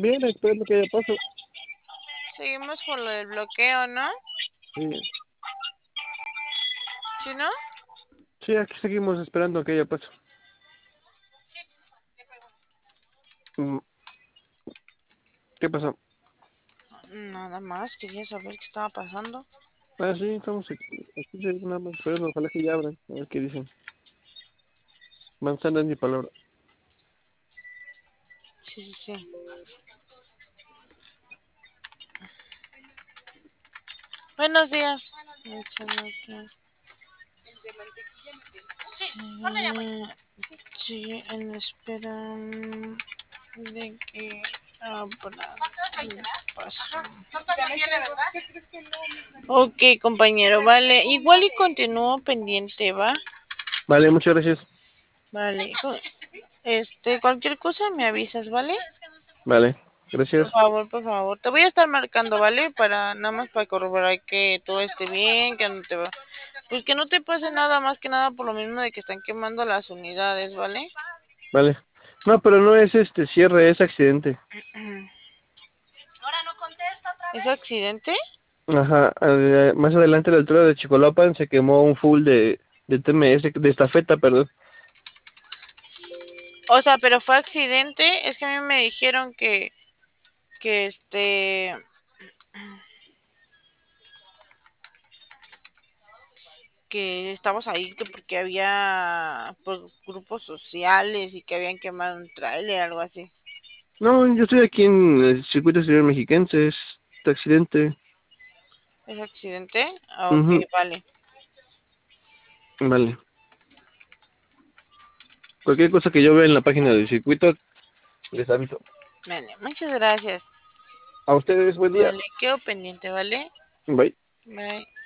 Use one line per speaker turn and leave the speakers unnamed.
Bien, esperando que haya paso.
Seguimos con lo del bloqueo, ¿no?
Sí,
¿Sí, no?
sí, aquí seguimos esperando que haya paso. Mm, ¿Qué pasó?
Nada más, quería saber qué estaba pasando.
Ah, sí, estamos aquí nada más esperando. Ojalá que ya abran. A ver qué dicen. Manzana es mi palabra.
Sí, sí, sí. Buenos días. Sí, en espera de que abra el paso. Ok, compañero, vale. Igual y continúo pendiente, ¿va?
Vale, muchas gracias.
Vale. Cualquier cosa me avisas, ¿vale?
Vale, gracias.
Por favor. Te voy a estar marcando, ¿vale? Para nada más para corroborar que todo esté bien, que no te va, pues que no te pase nada más que nada por lo mismo de que están quemando las unidades, ¿vale?
Vale. No, pero no es cierre, es accidente.
¿Es accidente?
Ajá, más adelante a la altura de Chicoloapan se quemó un full de TMS, de estafeta, perdón.
O sea, pero fue accidente. Es que a mí me dijeron que que estabas ahí que porque había pues, grupos sociales y que habían quemado un tráiler, algo así.
No, yo estoy aquí en el circuito exterior mexiquense, es accidente.
¿Es accidente? Ah, ok,
Ujú,
vale.
vale. Cualquier cosa que yo vea en la página del circuito, les aviso.
Vale, muchas gracias.
A ustedes, buen día.
Vale, quedo pendiente, ¿vale?
Bye.
Bye.